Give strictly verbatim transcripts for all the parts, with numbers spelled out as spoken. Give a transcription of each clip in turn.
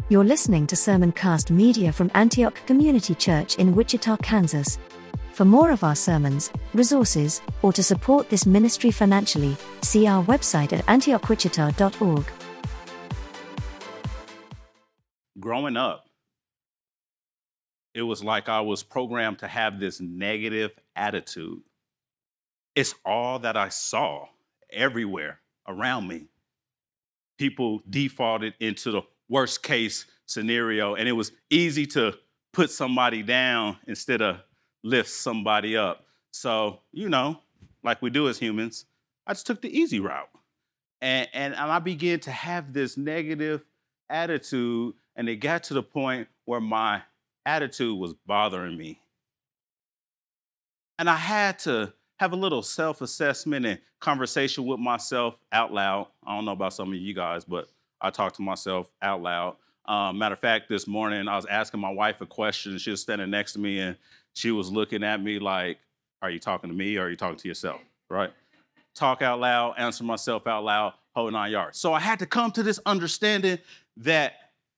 You're listening to Sermoncast Media from Antioch Community Church in Wichita, Kansas. For more of our sermons, resources, or to support this ministry financially, see our website at antioch wichita dot org. Growing up, it was like I was programmed to have this negative attitude. It's all that I saw everywhere around me. People defaulted into the worst case scenario, and it was easy to put somebody down instead of lift somebody up. So, you know, like we do as humans, I just took the easy route. And, and, and I began to have this negative attitude, and it got to the point where my attitude was bothering me. And I had to have a little self-assessment and conversation with myself out loud. I don't know about some of you guys, but I talk to myself out loud. Um, matter of fact, this morning I was asking my wife a question. She was standing next to me and she was looking at me like, are you talking to me or are you talking to yourself, right? Talk out loud, answer myself out loud, whole nine yards. So I had to come to this understanding that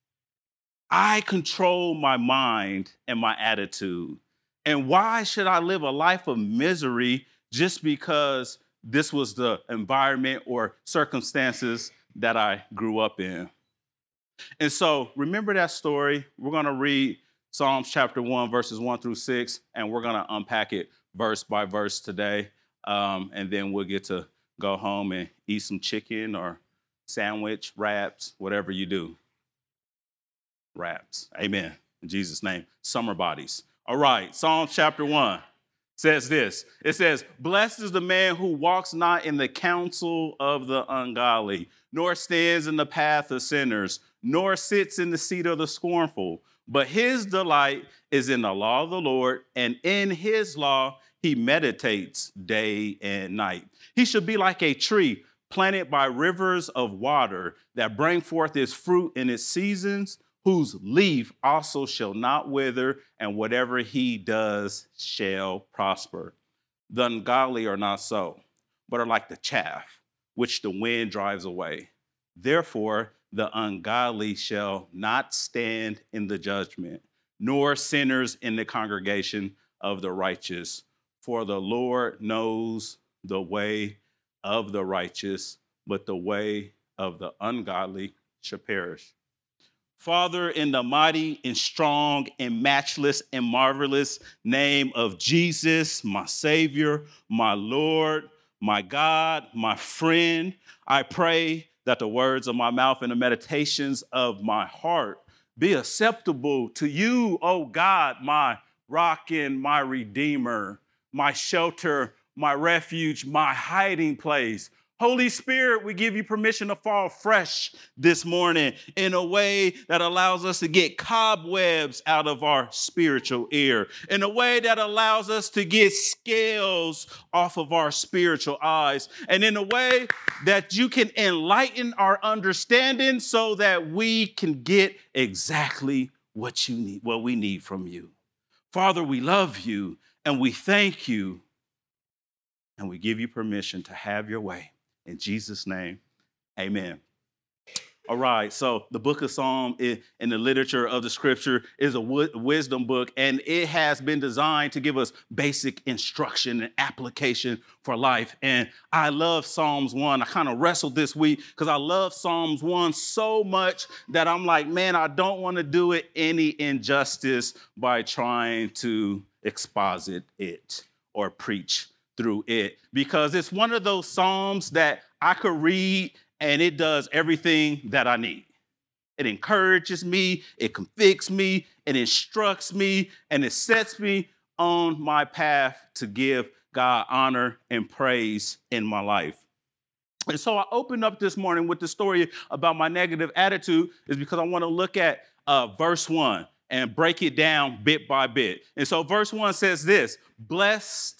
I control my mind and my attitude. And why should I live a life of misery just because this was the environment or circumstances that I grew up in? And so remember that story. We're going to read Psalms chapter one, verses one through six, and we're going to unpack it verse by verse today. Um, and then we'll get to go home and eat some chicken or sandwich, wraps, whatever you do. Wraps. Amen. In Jesus' name. Summer bodies. All right. Psalms chapter one says this. It says, blessed is the man who walks not in the counsel of the ungodly, nor stands in the path of sinners, nor sits in the seat of the scornful. But his delight is in the law of the Lord, and in his law he meditates day and night. He should be like a tree planted by rivers of water that bring forth its fruit in its seasons, whose leaf also shall not wither, and whatever he does shall prosper. The ungodly are not so, but are like the chaff, which the wind drives away. Therefore, the ungodly shall not stand in the judgment, nor sinners in the congregation of the righteous. For the Lord knows the way of the righteous, but the way of the ungodly shall perish. Father, in the mighty and strong and matchless and marvelous name of Jesus, my Savior, my Lord, my God, my friend, I pray that the words of my mouth and the meditations of my heart be acceptable to you, O God, my rock and my redeemer, my shelter, my refuge, my hiding place. Holy Spirit, we give you permission to fall fresh this morning in a way that allows us to get cobwebs out of our spiritual ear, in a way that allows us to get scales off of our spiritual eyes, and in a way that you can enlighten our understanding so that we can get exactly what you need, what we need from you. Father, we love you and we thank you and we give you permission to have your way. In Jesus' name, amen. All right, so the book of Psalm in the literature of the scripture is a wisdom book, and it has been designed to give us basic instruction and application for life. And I love Psalms one. I kind of wrestled this week because I love Psalms one so much that I'm like, man, I don't want to do it any injustice by trying to exposit it or preach through it, because it's one of those Psalms that I could read and it does everything that I need. It encourages me, it convicts me, it instructs me, and it sets me on my path to give God honor and praise in my life. And so I opened up this morning with the story about my negative attitude is because I want to look at uh, verse one and break it down bit by bit. And so verse one says this, blessed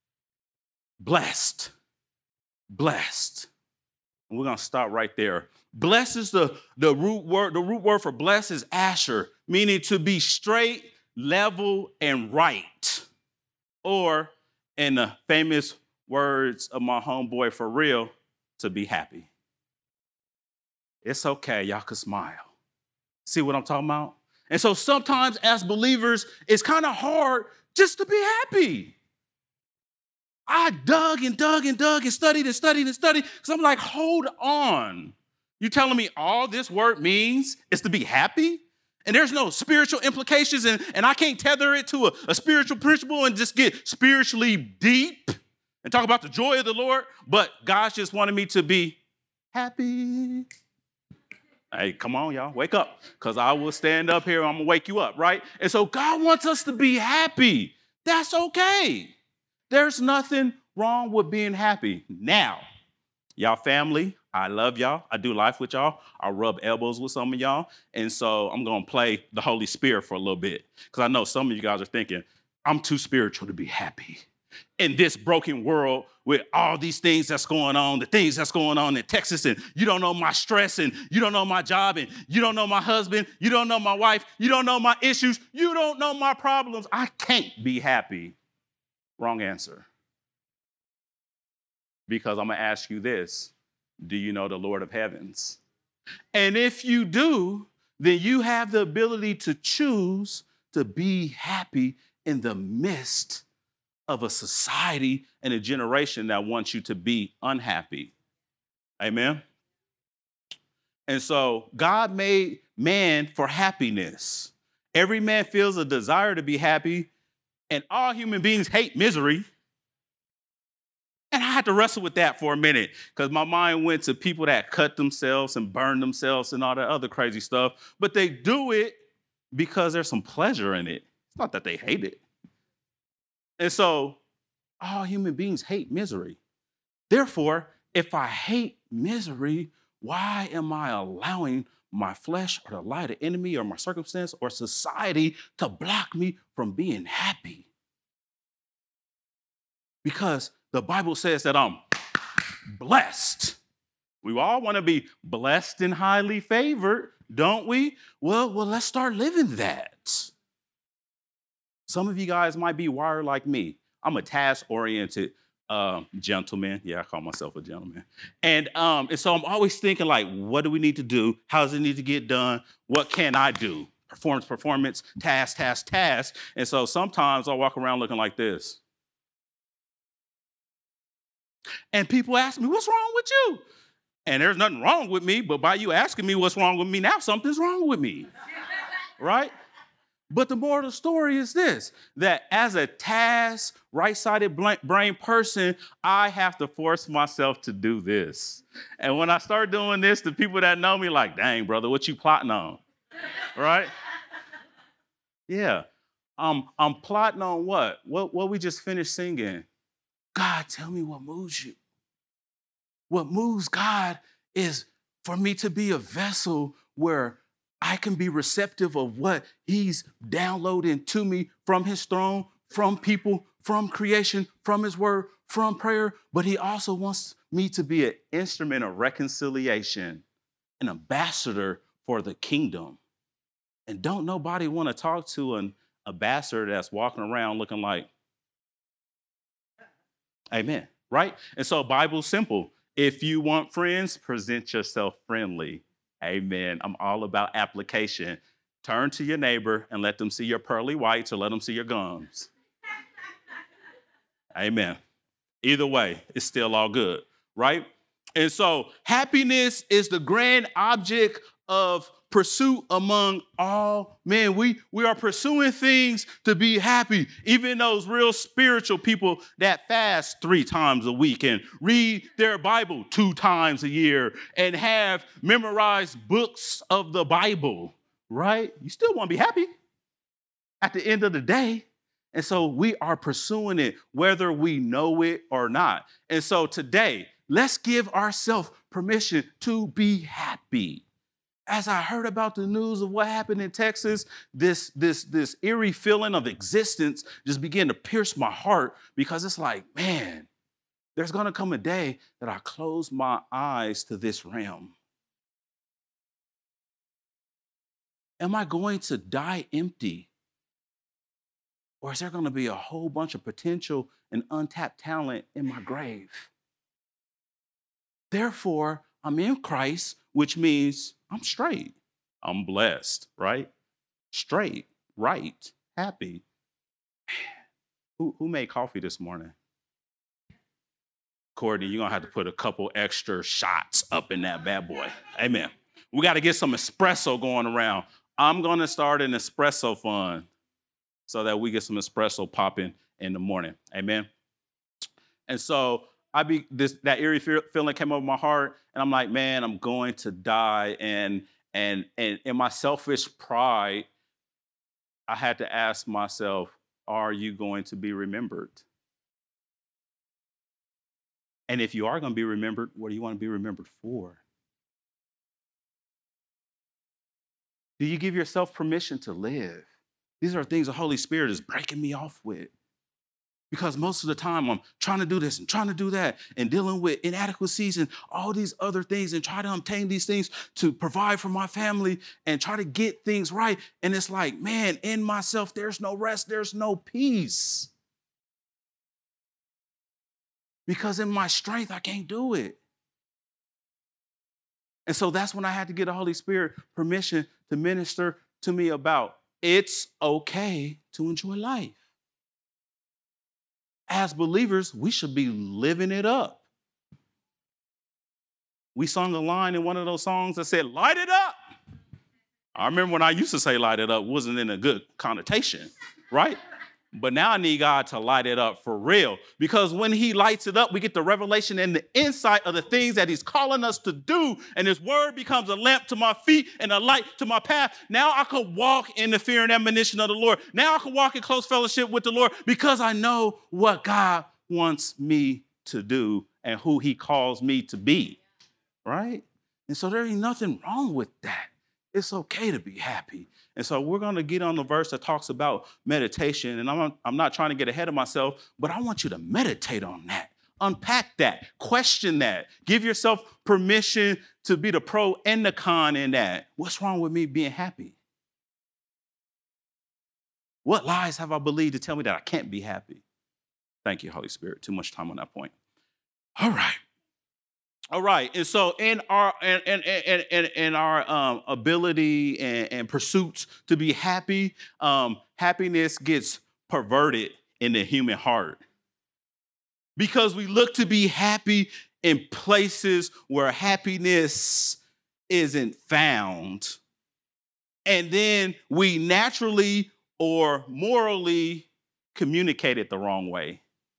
Blessed, blessed. And we're going to stop right there. Blessed is the, the root word. The root word for blessed is asher, meaning to be straight, level, and right. Or, in the famous words of my homeboy for real, to be happy. It's okay. Y'all can smile. See what I'm talking about? And so sometimes as believers, it's kind of hard just to be happy. I dug and dug and dug and studied and studied and studied because I'm like, hold on. You telling me all this word means is to be happy? And there's no spiritual implications, and, and I can't tether it to a, a spiritual principle and just get spiritually deep and talk about the joy of the Lord, but God just wanted me to be happy. Hey, come on, y'all, wake up, because I will stand up here and I'm going to wake you up, right? And so God wants us to be happy. That's okay. There's nothing wrong with being happy. Now, y'all family, I love y'all. I do life with y'all. I rub elbows with some of y'all. And so I'm going to play the Holy Spirit for a little bit, because I know some of you guys are thinking, I'm too spiritual to be happy. In this broken world with all these things that's going on, the things that's going on in Texas, and you don't know my stress, and you don't know my job, and you don't know my husband, you don't know my wife, you don't know my issues, you don't know my problems. I can't be happy. Wrong answer. Because I'm going to ask you this. Do you know the Lord of heavens? And if you do, then you have the ability to choose to be happy in the midst of a society and a generation that wants you to be unhappy. Amen? And so God made man for happiness. Every man feels a desire to be happy, and all human beings hate misery. And I had to wrestle with that for a minute, because my mind went to people that cut themselves and burn themselves and all that other crazy stuff. But they do it because there's some pleasure in it. It's not that they hate it. And so all human beings hate misery. Therefore, if I hate misery, why am I allowing my flesh or the lie of the enemy or my circumstance or society to block me from being happy? Because the Bible says that I'm blessed. We all want to be blessed and highly favored, don't we? Well, well, let's start living that. Some of you guys might be wired like me. I'm a task-oriented um, gentleman. Yeah, I call myself a gentleman. And, um, and so I'm always thinking, like, what do we need to do? How does it need to get done? What can I do? Performance, performance, task, task, task. And so sometimes I walk around looking like this. And people ask me, what's wrong with you? And there's nothing wrong with me, but by you asking me what's wrong with me now, something's wrong with me, right? But the moral of the story is this, that as a task, right-sided brain person, I have to force myself to do this. And when I start doing this, the people that know me like, dang, brother, what you plotting on, right? Yeah, um, I'm plotting on what? What, what we just finished singing. God, tell me what moves you. What moves God is for me to be a vessel where I can be receptive of what he's downloading to me from his throne, from people, from creation, from his word, from prayer. But he also wants me to be an instrument of reconciliation, an ambassador for the kingdom. And don't nobody want to talk to an ambassador that's walking around looking like, amen, right? And so Bible's simple. If you want friends, present yourself friendly. Amen. I'm all about application. Turn to your neighbor and let them see your pearly whites or let them see your gums. Amen. Either way, it's still all good, right? And so happiness is the grand object of pursuit among all men. We, we are pursuing things to be happy. Even those real spiritual people that fast three times a week and read their Bible two times a year and have memorized books of the Bible, right? You still want to be happy at the end of the day. And so we are pursuing it whether we know it or not. And so today, let's give ourselves permission to be happy. As I heard about the news of what happened in Texas, this, this, this eerie feeling of existence just began to pierce my heart, because it's like, man, there's going to come a day that I close my eyes to this realm. Am I going to die empty? Or is there going to be a whole bunch of potential and untapped talent in my grave? Therefore, I'm in Christ, which means I'm straight. I'm blessed, right? Straight, right, happy. Who, who made coffee this morning? Courtney, you're going to have to put a couple extra shots up in that bad boy. Amen. We got to get some espresso going around. I'm going to start an espresso fund so that we get some espresso popping in the morning. Amen. And so I be this that eerie feeling came over my heart, and I'm like, man, I'm going to die. And and and in my selfish pride, I had to ask myself, are you going to be remembered? And if you are going to be remembered, what do you want to be remembered for? Do you give yourself permission to live? These are things the Holy Spirit is breaking me off with. Because most of the time I'm trying to do this and trying to do that and dealing with inadequacies and all these other things and try to obtain these things to provide for my family and try to get things right. And it's like, man, in myself, there's no rest, there's no peace. Because in my strength, I can't do it. And so that's when I had to get the Holy Spirit permission to minister to me about it's okay to enjoy life. As believers, we should be living it up. We sung a line in one of those songs that said, light it up. I remember when I used to say light it up, wasn't in a good connotation, right? But now I need God to light it up for real. Because when he lights it up, we get the revelation and the insight of the things that he's calling us to do. And his word becomes a lamp to my feet and a light to my path. Now I can walk in the fear and admonition of the Lord. Now I can walk in close fellowship with the Lord because I know what God wants me to do and who he calls me to be, right? And so there ain't nothing wrong with that. It's okay to be happy. And so we're going to get on the verse that talks about meditation. And I'm, I'm not trying to get ahead of myself, but I want you to meditate on that. Unpack that. Question that. Give yourself permission to be the pro and the con in that. What's wrong with me being happy? What lies have I believed to tell me that I can't be happy? Thank you, Holy Spirit. Too much time on that point. All right. All right, and so in our in, in, in, in, in our um, ability and, and pursuits to be happy, um, happiness gets perverted in the human heart because we look to be happy in places where happiness isn't found, and then we naturally or morally communicate it the wrong way,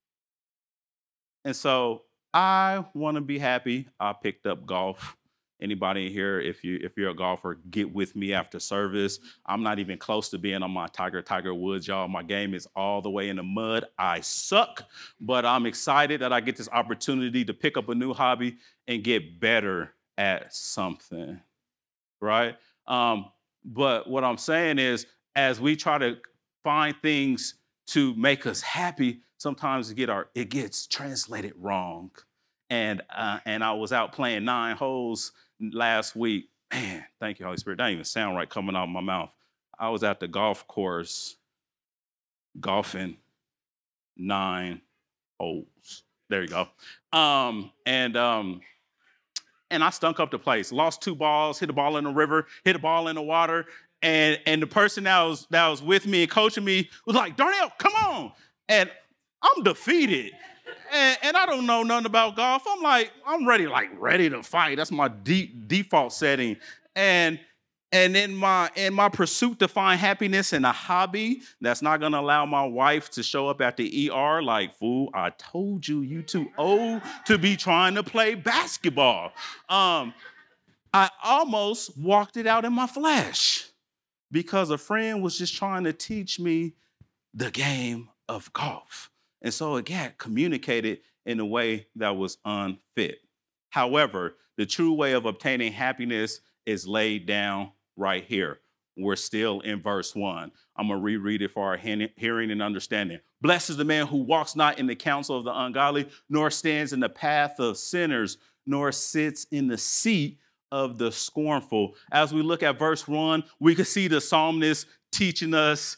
and so. I want to be happy. I picked up golf. Anybody in here, if you if you're a golfer, get with me after service. I'm not even close to being on my Tiger Tiger Woods, y'all. My game is all the way in the mud. I suck, but I'm excited that I get this opportunity to pick up a new hobby and get better at something, right? Um, but what I'm saying is, as we try to find things to make us happy, sometimes it, get our, it gets translated wrong. And, uh, and I was out playing nine holes last week. Man, thank you, Holy Spirit. That didn't even sound right coming out of my mouth. I was at the golf course golfing nine holes. There you go. Um, and, um, and I stunk up the place. Lost two balls, hit a ball in the river, hit a ball in the water. And, and the person that was, that was with me and coaching me was like, Darnell, come on. And I'm defeated. And, and I don't know nothing about golf. I'm like, I'm ready, like ready to fight. That's my deep default setting. And and in my in my pursuit to find happiness in a hobby that's not gonna allow my wife to show up at the E R like, fool, I told you you too old to be trying to play basketball. Um, I almost walked it out in my flesh because a friend was just trying to teach me the game of golf. And so it got communicated in a way that was unfit. However, the true way of obtaining happiness is laid down right here. We're still in verse one. I'm going to reread it for our hearing and understanding. Blessed is the man who walks not in the counsel of the ungodly, nor stands in the path of sinners, nor sits in the seat of the scornful. As we look at verse one, we can see the psalmist teaching us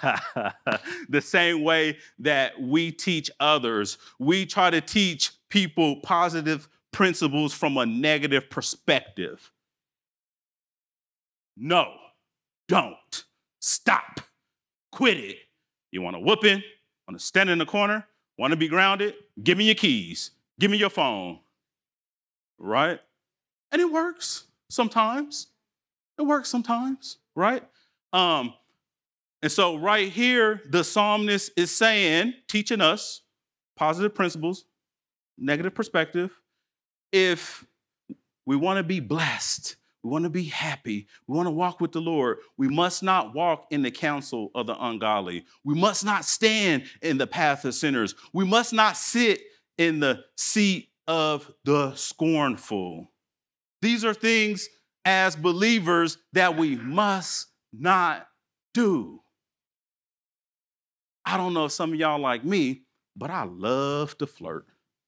the same way that we teach others. We try to teach people positive principles from a negative perspective. No, don't. Stop. Quit it. You want a whooping? Want to stand in the corner? Want to be grounded? Give me your keys. Give me your phone. Right? And it works sometimes. It works sometimes, right? Um, and so right here, the psalmist is saying, teaching us positive principles, negative perspective. If we want to be blessed, we want to be happy, we want to walk with the Lord, we must not walk in the counsel of the ungodly. We must not stand in the path of sinners. We must not sit in the seat of the scornful. These are things as believers that we must not do. I don't know if some of y'all like me, but I love to flirt.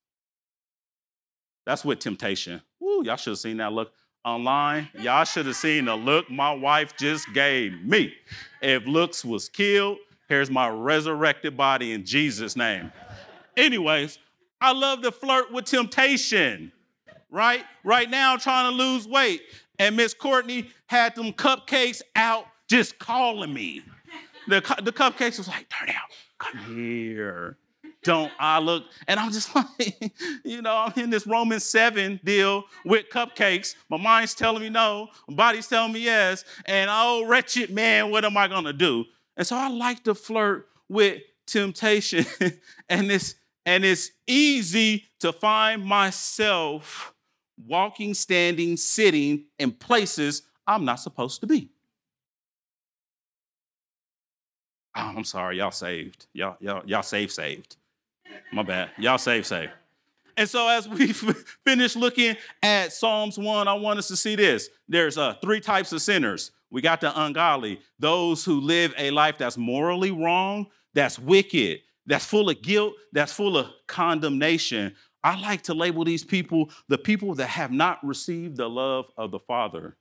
That's with temptation. Woo, y'all should have seen that look online. Y'all should have seen the look my wife just gave me. If looks was killed, here's my resurrected body in Jesus' name. Anyways, I love to flirt with temptation, right? Right now, I'm trying to lose weight. And Miss Courtney had them cupcakes out just calling me. The, the cupcakes was like, turn out, come here. Don't I look? And I'm just like, you know, I'm in this Romans seven deal with cupcakes. My mind's telling me no. My body's telling me yes. And oh, wretched man, what am I going to do? And so I like to flirt with temptation. and, it's, and it's easy to find myself walking, standing, sitting in places I'm not supposed to be. Oh, I'm sorry, y'all saved. Y'all, y'all, y'all saved, saved. My bad. Y'all saved, saved. And so as we f- finish looking at Psalms one, I want us to see this. There's uh, three types of sinners. We got the ungodly, those who live a life that's morally wrong, that's wicked, that's full of guilt, that's full of condemnation. I like to label these people the people that have not received the love of the Father.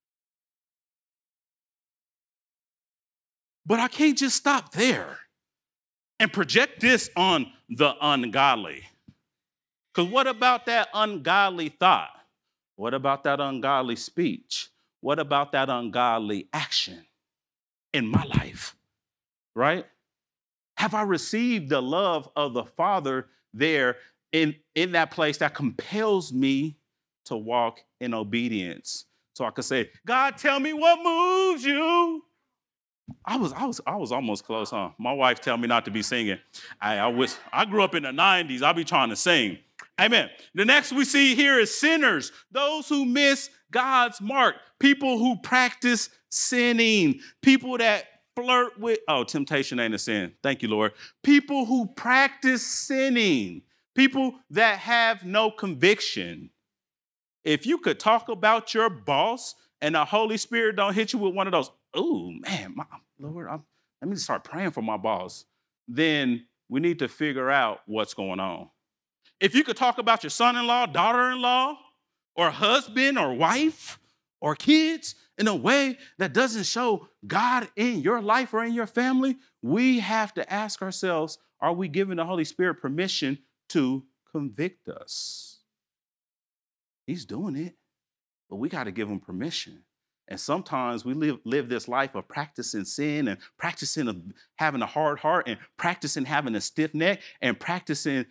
But I can't just stop there and project this on the ungodly. Because what about that ungodly thought? What about that ungodly speech? What about that ungodly action in my life, right? Have I received the love of the Father there in, in that place that compels me to walk in obedience? So I could say, God, tell me what moves you. I was, I was, I was almost close, huh? My wife tell me not to be singing. I, I wish I grew up in the nineties. I'll be trying to sing. Amen. The next we see here is sinners, those who miss God's mark, people who practice sinning, people that flirt with, oh, temptation ain't a sin. Thank you, Lord. People who practice sinning, people that have no conviction. If you could talk about your boss and the Holy Spirit don't hit you with one of those, oh, man, my, Lord, I'm, let me start praying for my boss, then we need to figure out what's going on. If you could talk about your son-in-law, daughter-in-law, or husband or wife or kids in a way that doesn't show God in your life or in your family, we have to ask ourselves, are we giving the Holy Spirit permission to convict us? He's doing it, but we got to give him permission. And sometimes we live, live this life of practicing sin and practicing of having a hard heart and practicing having a stiff neck and practicing.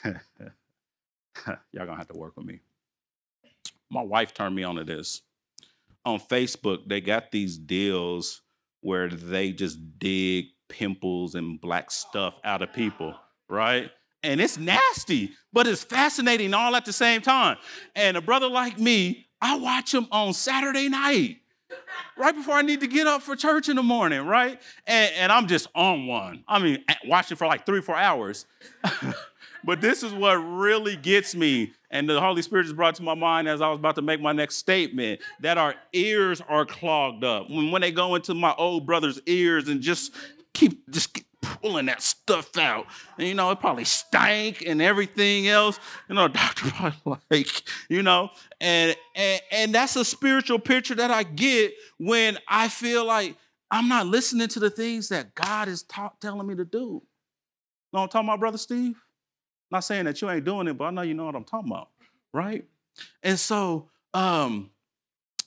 Y'all gonna have to work with me. My wife turned me on to this. On Facebook, they got these deals where they just dig pimples and black stuff out of people, right? And it's nasty, but it's fascinating all at the same time. And a brother like me, I watch them on Saturday night, right before I need to get up for church in the morning, right? And, and I'm just on one. I mean, watching for like three, four hours. But this is what really gets me. And the Holy Spirit just brought to my mind as I was about to make my next statement, that our ears are clogged up. When, when they go into my old brother's ears and just keep just keep pulling that stuff out. And, you know, it probably stank and everything else. You know, doctor probably like, you know, and, and, and that's a spiritual picture that I get when I feel like I'm not listening to the things that God is ta- telling me to do. You know what I'm talking about, Brother Steve? Not saying that you ain't doing it, but I know you know what I'm talking about, right? And so um,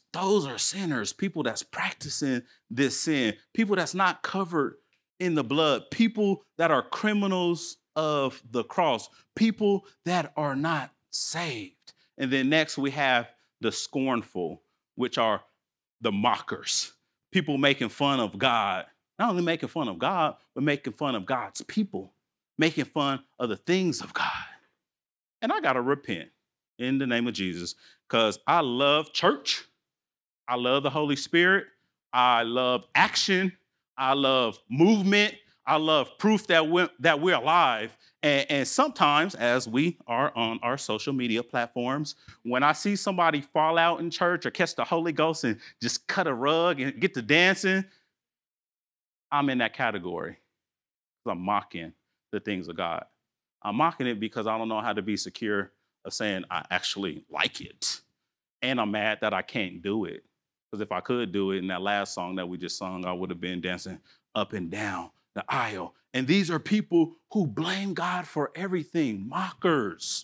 those are sinners, people that's practicing this sin, people that's not covered in the blood, people that are criminals of the cross, people that are not saved. And then next we have the scornful, which are the mockers, people making fun of God, not only making fun of God, but making fun of God's people, making fun of the things of God. And I got to repent in the name of Jesus, because I love church. I love the Holy Spirit. I love action. I love movement. I love proof that we're, that we're alive. And, and sometimes, as we are on our social media platforms, when I see somebody fall out in church or catch the Holy Ghost and just cut a rug and get to dancing, I'm in that category. I'm mocking the things of God. I'm mocking it because I don't know how to be secure of saying I actually like it. And I'm mad that I can't do it. Because if I could do it in that last song that we just sung, I would have been dancing up and down the aisle. And these are people who blame God for everything, mockers.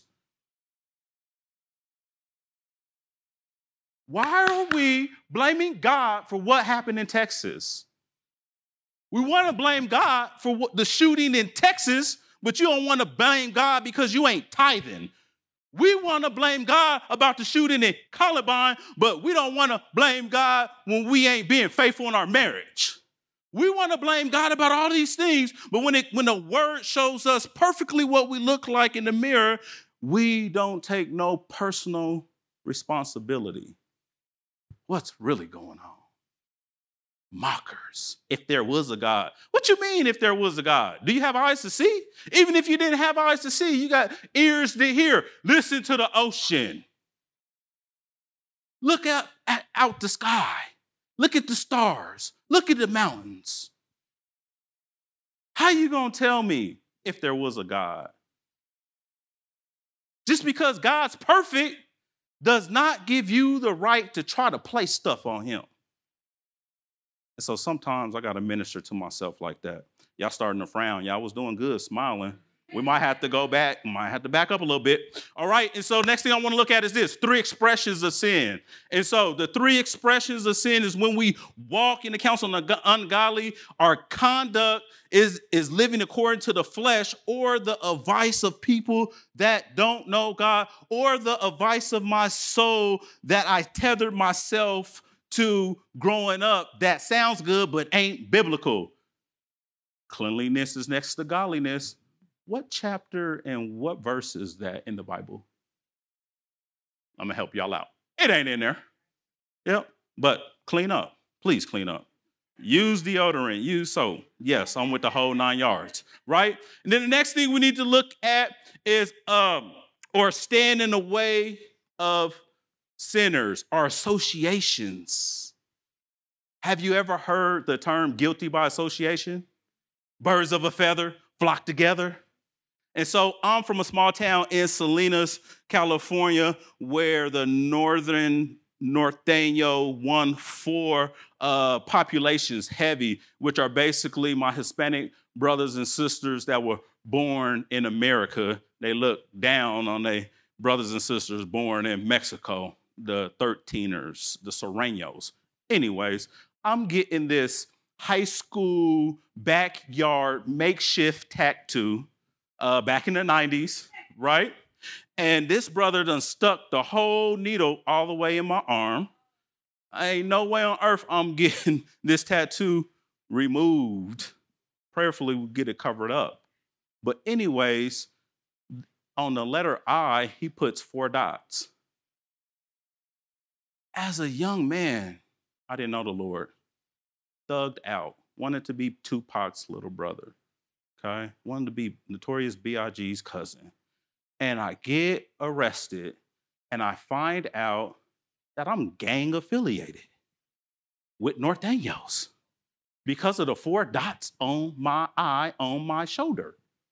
Why are we blaming God for what happened in Texas? We want to blame God for what, the shooting in Texas, but you don't want to blame God because you ain't tithing. We want to blame God about the shooting in Columbine, but we don't want to blame God when we ain't being faithful in our marriage. We want to blame God about all these things, but when it when the word shows us perfectly what we look like in the mirror, we don't take no personal responsibility. What's really going on? Mockers. If there was a God. What you mean if there was a God? Do you have eyes to see? Even if you didn't have eyes to see, you got ears to hear. Listen to the ocean. Look out, at, out the sky. Look at the stars. Look at the mountains. How you going to tell me if there was a God? Just because God's perfect does not give you the right to try to play stuff on him. And so sometimes I got to minister to myself like that. Y'all starting to frown. Y'all was doing good, smiling. We might have to go back, might have to back up a little bit. All right, and so next thing I want to look at is this, three expressions of sin. And so the three expressions of sin is when we walk in the counsel of the ungodly, our conduct is, is living according to the flesh or the advice of people that don't know God, or the advice of my soul that I tethered myself to growing up that sounds good but ain't biblical. Cleanliness is next to godliness. What chapter and what verse is that in the Bible? I'm going to help y'all out. It ain't in there. Yep. But clean up. Please clean up. Use deodorant. Use soap. Yes, I'm with the whole nine yards. Right? And then the next thing we need to look at is, um, or stand in the way of sinners, our associations. Have you ever heard the term guilty by association? Birds of a feather flock together. And so I'm from a small town in Salinas, California, where the northern Norteño one four uh, population's heavy, which are basically my Hispanic brothers and sisters that were born in America. They look down on their brothers and sisters born in Mexico, the thirteeners, the Serranos. Anyways, I'm getting this high school backyard makeshift tattoo uh, back in the nineties, right? And this brother done stuck the whole needle all the way in my arm. Ain't no way on earth I'm getting this tattoo removed. Prayerfully, we'll get it covered up. But anyways, on the letter I, he puts four dots. As a young man, I didn't know the Lord. Thugged out. Wanted to be Tupac's little brother. Okay? Wanted to be Notorious B I G's cousin. And I get arrested, and I find out that I'm gang affiliated with Norteños because of the four dots on my eye, on my shoulder.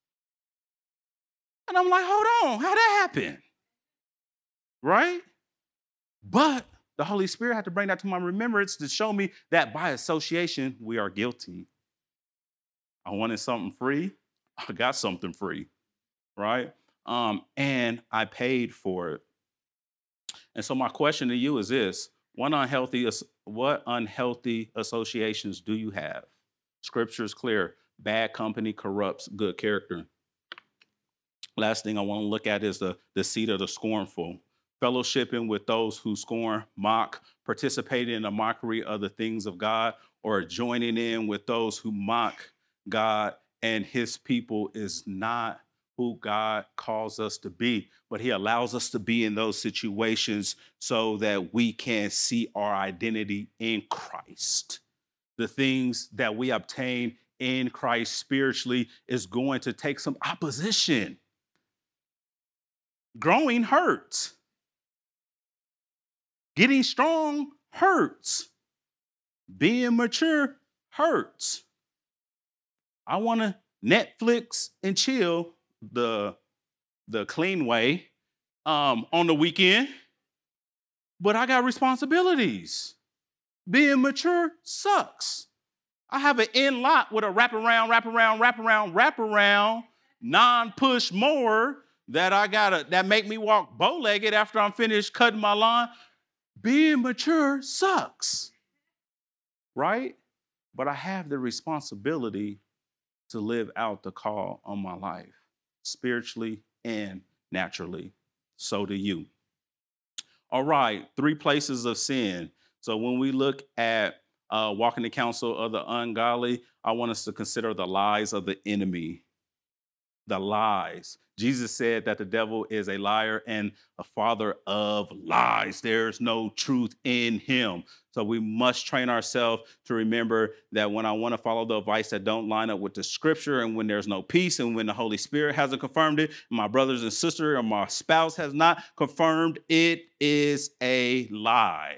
And I'm like, hold on, how'd that happen? Right? But the Holy Spirit had to bring that to my remembrance to show me that by association, we are guilty. I wanted something free. I got something free, right? Um, and I paid for it. And so my question to you is this: One unhealthy, what unhealthy associations do you have? Scripture is clear. Bad company corrupts good character. Last thing I want to look at is the, the seat of the scornful. Fellowshipping with those who scorn, mock, participating in the mockery of the things of God, or joining in with those who mock God and his people is not who God calls us to be. But he allows us to be in those situations so that we can see our identity in Christ. The things that we obtain in Christ spiritually is going to take some opposition. Growing hurts. Getting strong hurts. Being mature hurts. I want to Netflix and chill the, the clean way um, on the weekend, but I got responsibilities. Being mature sucks. I have an in lot with a wraparound, wraparound, wraparound, wraparound, non-push mower that I gotta, that make me walk bow-legged after I'm finished cutting my lawn. Being mature sucks, right? But I have the responsibility to live out the call on my life, spiritually and naturally. So do you. All right, three places of sin. So when we look at uh, walking the counsel of the ungodly, I want us to consider the lies of the enemy. The lies. Jesus said that the devil is a liar and a father of lies. There's no truth in him. So we must train ourselves to remember that when I want to follow the advice that don't line up with the scripture, and when there's no peace, and when the Holy Spirit hasn't confirmed it, my brothers and sisters or my spouse has not confirmed, it is a lie.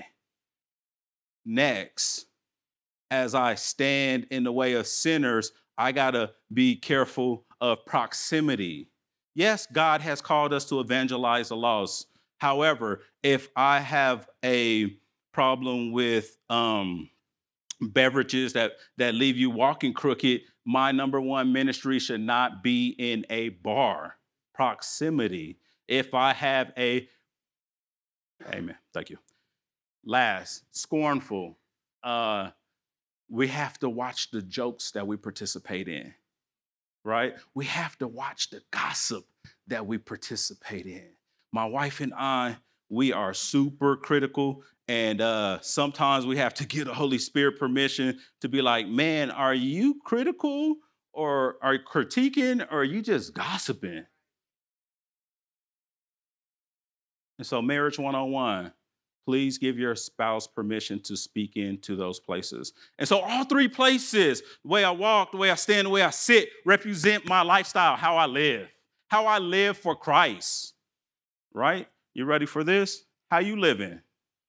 Next, as I stand in the way of sinners, I got to be careful of proximity. Yes, God has called us to evangelize the lost. However, if I have a problem with um, beverages that, that leave you walking crooked, my number one ministry should not be in a bar. Proximity. If I have a, amen, thank you. Last, scornful. Uh, we have to watch the jokes that we participate in. Right? We have to watch the gossip that we participate in. My wife and I, we are super critical. And uh, sometimes we have to give the Holy Spirit permission to be like, man, are you critical or are you critiquing or are you just gossiping? And so marriage one oh one, please give your spouse permission to speak into those places. And so all three places, the way I walk, the way I stand, the way I sit, represent my lifestyle, how I live, how I live for Christ, right? You ready for this? How you living?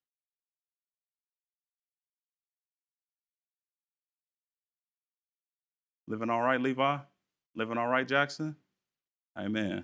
Living all right, Levi? Living all right, Jackson? Amen.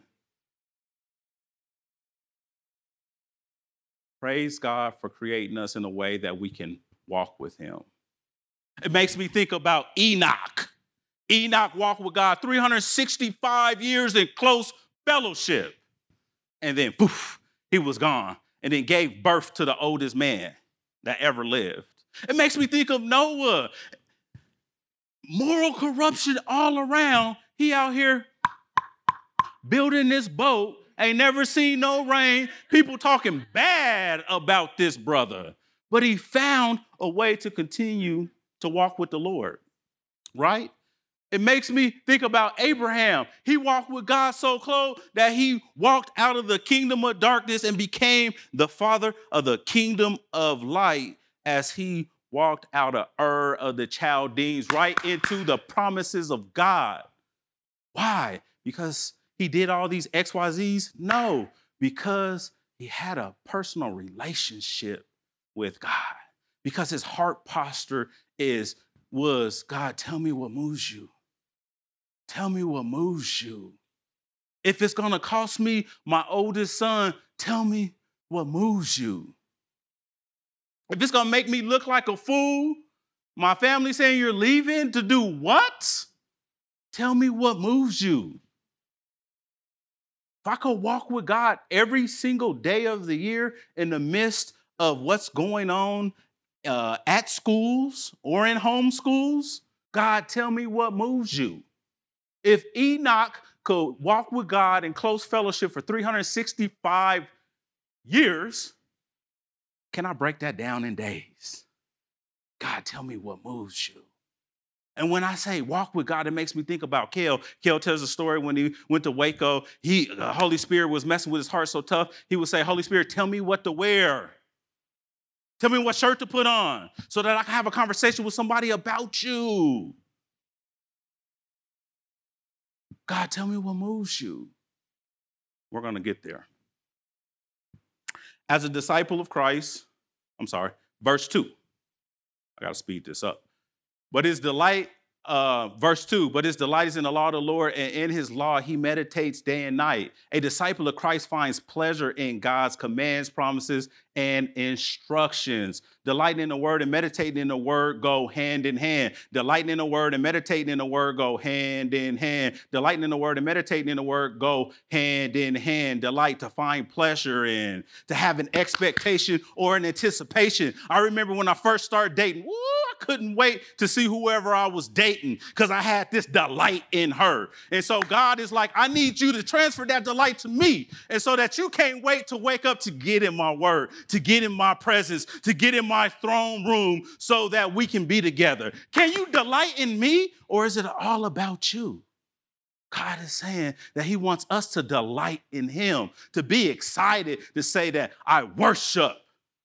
Praise God for creating us in a way that we can walk with him. It makes me think about Enoch. Enoch walked with God three hundred sixty-five years in close fellowship. And then, poof, he was gone. And then gave birth to the oldest man that ever lived. It makes me think of Noah. Moral corruption all around. He out here building this boat. Ain't never seen no rain. People talking bad about this brother. But he found a way to continue to walk with the Lord, right? It makes me think about Abraham. He walked with God so close that he walked out of the kingdom of darkness and became the father of the kingdom of light as he walked out of Ur of the Chaldeans right into the promises of God. Why? Because he did all these X Y Zs? No, because he had a personal relationship with God. Because his heart posture is, was, God, tell me what moves you. Tell me what moves you. If it's going to cost me my oldest son, tell me what moves you. If it's going to make me look like a fool, my family saying you're leaving to do what? Tell me what moves you. If I could walk with God every single day of the year in the midst of what's going on uh, at schools or in home schools, God, tell me what moves you. If Enoch could walk with God in close fellowship for three hundred sixty-five years, can I break that down in days? God, tell me what moves you. And when I say walk with God, it makes me think about Kel. Kel tells a story when he went to Waco. He, the Holy Spirit was messing with his heart so tough. He would say, Holy Spirit, tell me what to wear. Tell me what shirt to put on so that I can have a conversation with somebody about you. God, tell me what moves you. We're going to get there. As a disciple of Christ, I'm sorry, verse two. I got to speed this up. But his delight, uh, verse two, but his delight is in the law of the Lord, and in his law he meditates day and night. A disciple of Christ finds pleasure in God's commands, promises, and instructions. Delighting in the word and meditating in the word go hand in hand. Delighting in the word and meditating in the word go hand in hand. Delighting in the word and meditating in the word go hand in hand. Delight to find pleasure in, to have an expectation or an anticipation. I remember when I first started dating, woo, I couldn't wait to see whoever I was dating because I had this delight in her. And so God is like, I need you to transfer that delight to me. And so that you can't wait to wake up to get in my word, to get in my presence, to get in my throne room so that we can be together. Can you delight in me, or is it all about you? God is saying that he wants us to delight in him, to be excited, to say that I worship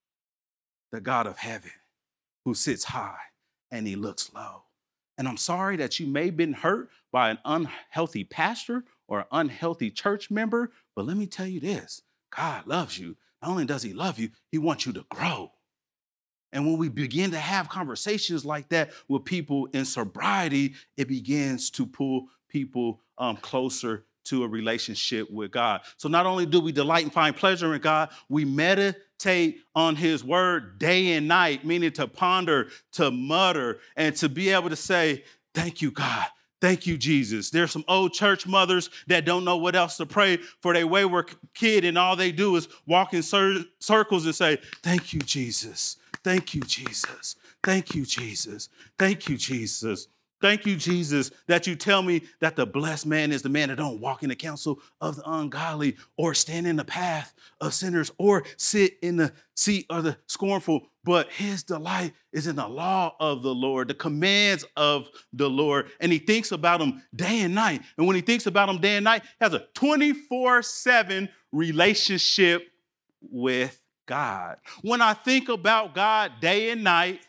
the God of heaven who sits high and he looks low. And I'm sorry that you may have been hurt by an unhealthy pastor or an unhealthy church member, but let me tell you this, God loves you. Not only does he love you, he wants you to grow. And when we begin to have conversations like that with people in sobriety, it begins to pull people um, closer to a relationship with God. So not only do we delight and find pleasure in God, we meditate on his word day and night, meaning to ponder, to mutter, and to be able to say, thank you, God. Thank you, Jesus. There's some old church mothers that don't know what else to pray for their wayward kid, and all they do is walk in cir- circles and say, thank you, Jesus. Thank you, Jesus. Thank you, Jesus. Thank you, Jesus. Thank you, Jesus, that you tell me that the blessed man is the man that don't walk in the counsel of the ungodly or stand in the path of sinners or sit in the seat of the scornful, but his delight is in the law of the Lord, the commands of the Lord, and he thinks about them day and night. And when he thinks about them day and night, he has a twenty-four seven relationship with God. When I think about God day and night,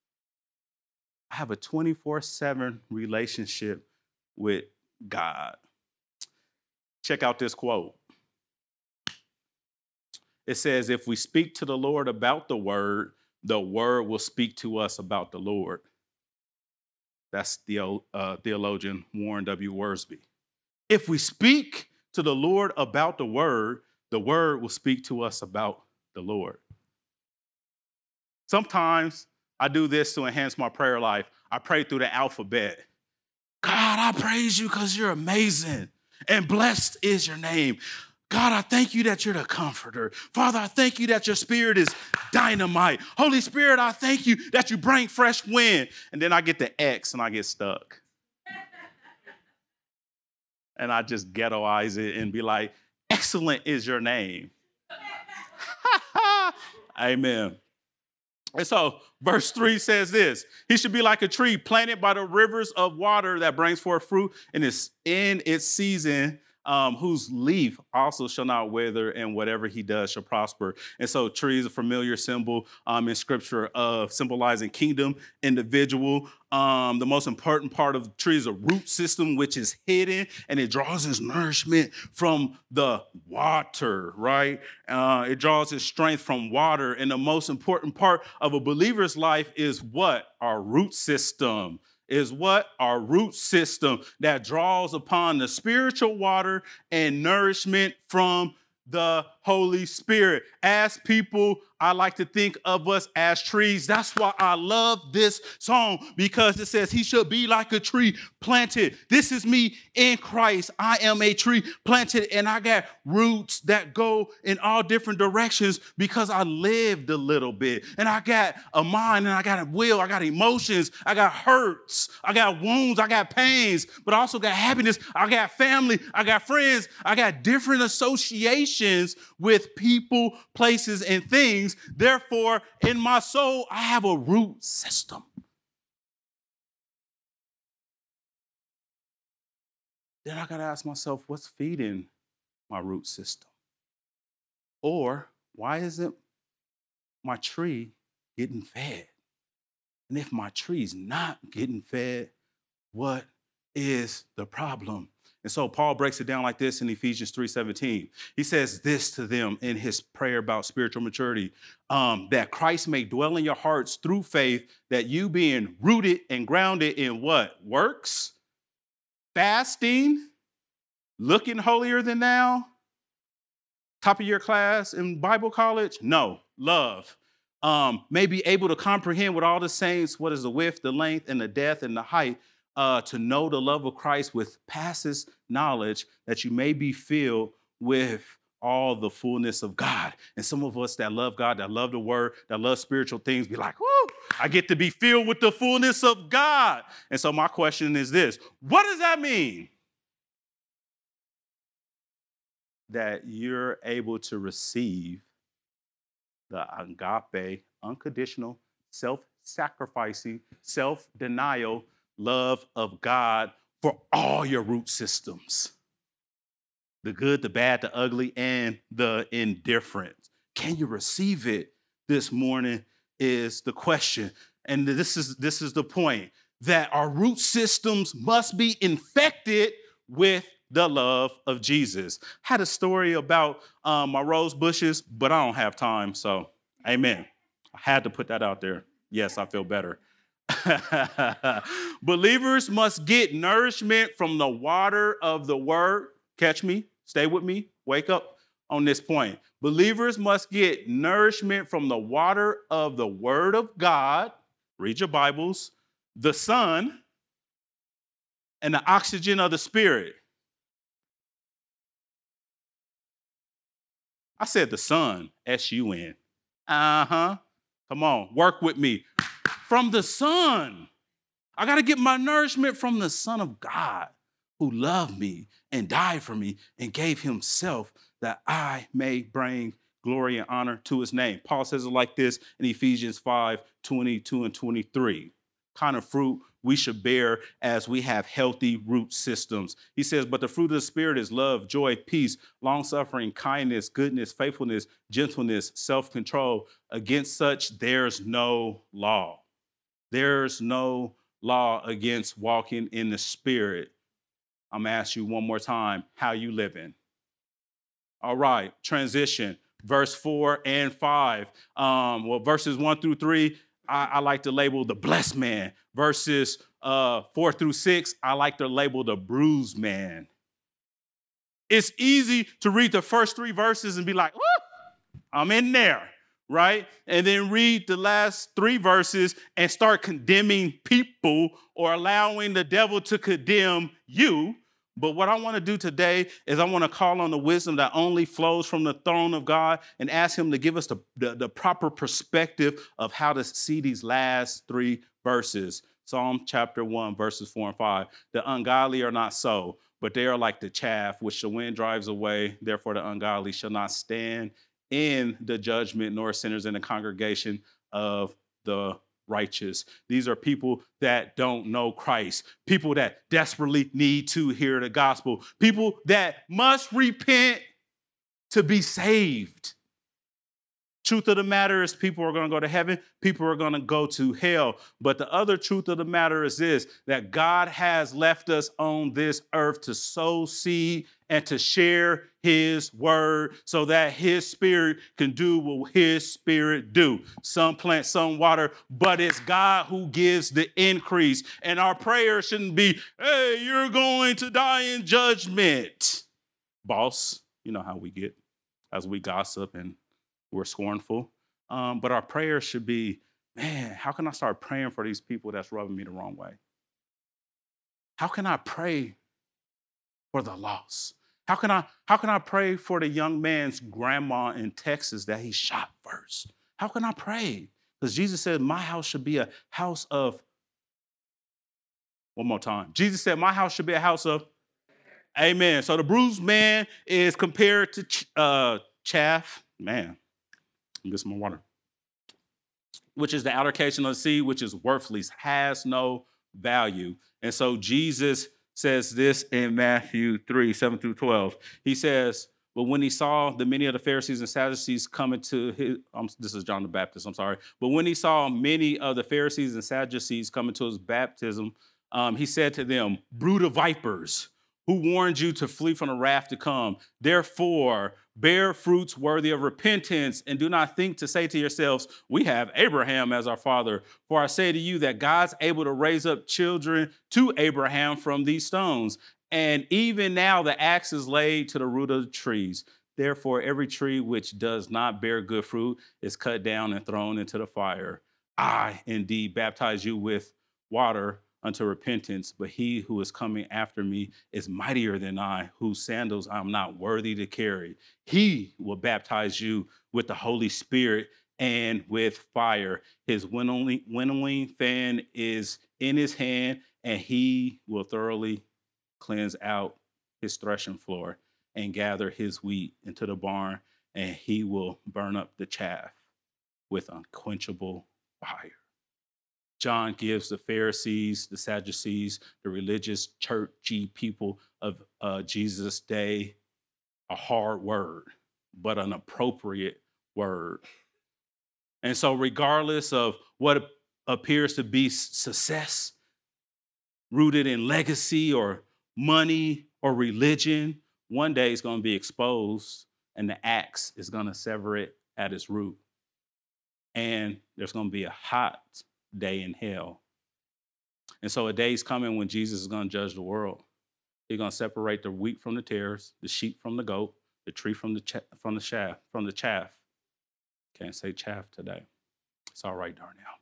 I have a twenty-four seven relationship with God. Check out this quote. It says, if we speak to the Lord about the word, the word will speak to us about the Lord. That's the uh, theologian Warren W. Wiersbe. If we speak to the Lord about the word, the word will speak to us about the Lord. Sometimes I do this to enhance my prayer life. I pray through the alphabet. God, I praise you because you're amazing and blessed is your name. God, I thank you that you're the comforter. Father, I thank you that your spirit is dynamite. Holy Spirit, I thank you that you bring fresh wind. And then I get the X and I get stuck. And I just ghettoize it and be like, excellent is your name. Amen. And so verse three says this, he should be like a tree planted by the rivers of water that brings forth fruit in its, in its season, um, whose leaf also shall not wither, and whatever he does shall prosper. And so tree is a familiar symbol um, in scripture of symbolizing kingdom, individual. Um, the most important part of the tree is a root system, which is hidden, and it draws its nourishment from the water, right? Uh, it draws its strength from water. And the most important part of a believer's life is what? Our root system. Is what? Our root system that draws upon the spiritual water and nourishment from the Holy Spirit. As people, I like to think of us as trees. That's why I love this song, because it says he should be like a tree planted. This is me in Christ. I am a tree planted, and I got roots that go in all different directions because I lived a little bit. And I got a mind, and I got a will, I got emotions, I got hurts, I got wounds, I got pains, but I also got happiness. I got family, I got friends, I got different associations with people, places, and things. Therefore, in my soul, I have a root system. Then I got to ask myself, what's feeding my root system? Or why isn't my tree getting fed? And if my tree's not getting fed, what is the problem? And so Paul breaks it down like this in Ephesians three seventeen. He says this to them in his prayer about spiritual maturity, um, that Christ may dwell in your hearts through faith, that you being rooted and grounded in what? Works? Fasting? Looking holier than thou? Top of your class in Bible college? No. Love. Um, may be able to comprehend with all the saints what is the width, the length, and the depth, and the height, Uh, to know the love of Christ with passes knowledge, that you may be filled with all the fullness of God. And some of us that love God, that love the word, that love spiritual things, be like, whoo, I get to be filled with the fullness of God. And so my question is this: what does that mean? That you're able to receive the agape, unconditional, self-sacrificing, self-denial love of God for all your root systems. The good, the bad, the ugly, and the indifferent. Can you receive it this morning is the question. And this is, this is the point, that our root systems must be infected with the love of Jesus. I had a story about um, my rose bushes, but I don't have time, so amen. I had to put that out there. Yes, I feel better. Believers must get nourishment from the water of the word. Catch me, stay with me, wake up on this point. Believers must get nourishment from the water of the word of God. Read your Bibles. The sun and the oxygen of the spirit. I said the sun, S U N. Uh-huh. Come on, work with me. From the Son. I got to get my nourishment from the Son of God, who loved me and died for me and gave himself that I may bring glory and honor to his name. Paul says it like this in Ephesians five, twenty-two and twenty-three. Kind of fruit we should bear as we have healthy root systems. He says, but the fruit of the Spirit is love, joy, peace, long-suffering, kindness, goodness, faithfulness, gentleness, self-control. Against such, there's no law. There's no law against walking in the Spirit. I'm going to ask you one more time, how you living? All right, transition, verse four and five. Um, well, verses one through three, I, I like to label the blessed man. Verses uh, four through six, I like to label the bruised man. It's easy to read the first three verses and be like, woo, I'm in there. Right? And then read the last three verses and start condemning people or allowing the devil to condemn you. But what I want to do today is I want to call on the wisdom that only flows from the throne of God and ask him to give us the, the, the proper perspective of how to see these last three verses. Psalm chapter one, verses four and five. The ungodly are not so, but they are like the chaff which the wind drives away. Therefore, the ungodly shall not stand in the judgment, nor sinners in the congregation of the righteous. These are people that don't know Christ, people that desperately need to hear the gospel, people that must repent to be saved. Truth of the matter is people are going to go to heaven, people are going to go to hell. But the other truth of the matter is this, that God has left us on this earth to sow seed and to share his word so that his spirit can do what his spirit do. Some plant, some water, but it's God who gives the increase. And our prayer shouldn't be, hey, you're going to die in judgment. Boss, you know how we get. as we gossip and we're scornful. Um, but our prayers should be, man, how can I start praying for these people that's rubbing me the wrong way? How can I pray for the lost? How can I, how can I pray for the young man's grandma in Texas that he shot first? How can I pray? Because Jesus said, my house should be a house of, one more time. Jesus said, my house should be a house of, amen. So the bruised man is compared to ch- uh, chaff. Man, get some more water. Which is the outercation of the sea, which is worthless, has no value. And so Jesus says this in Matthew three, seven through twelve. He says, but when he saw the many of the Pharisees and Sadducees coming to his, um, this is John the Baptist, I'm sorry. But when he saw many of the Pharisees and Sadducees coming to his baptism, um, he said to them, brood of vipers, who warned you to flee from the wrath to come? Therefore, bear fruits worthy of repentance, and do not think to say to yourselves, we have Abraham as our father. For I say to you that God's able to raise up children to Abraham from these stones. And even now the axe is laid to the root of the trees. Therefore, every tree which does not bear good fruit is cut down and thrown into the fire. I indeed baptize you with water unto repentance, but he who is coming after me is mightier than I, whose sandals I'm not worthy to carry. He will baptize you with the Holy Spirit and with fire. His winnowing, winnowing fan is in his hand, and he will thoroughly cleanse out his threshing floor and gather his wheat into the barn, and he will burn up the chaff with unquenchable fire. John gives the Pharisees, the Sadducees, the religious churchy people of uh, Jesus' day a hard word, but an appropriate word. And so regardless of what appears to be success, rooted in legacy or money or religion, one day it's going to be exposed and the axe is going to sever it at its root. And there's going to be a hot day in hell. And so a day is coming when Jesus is going to judge the world. He's going to separate the wheat from the tares, the sheep from the goat, the tree from the ch- from the shaft, from the chaff. Can't say chaff today. It's all right, Darnell.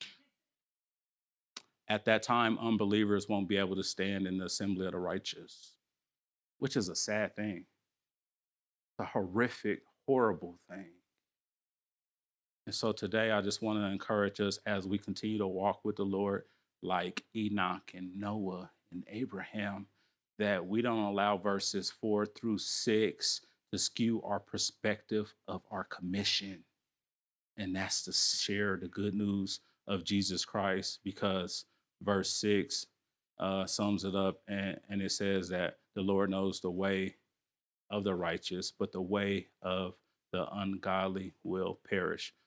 At that time, unbelievers won't be able to stand in the assembly of the righteous, which is a sad thing. It's a horrific, horrible thing. And so today, I just want to encourage us as we continue to walk with the Lord like Enoch and Noah and Abraham, that we don't allow verses four through six to skew our perspective of our commission. And that's to share the good news of Jesus Christ, because verse six uh, sums it up, and, and it says that the Lord knows the way of the righteous, but the way of the ungodly will perish.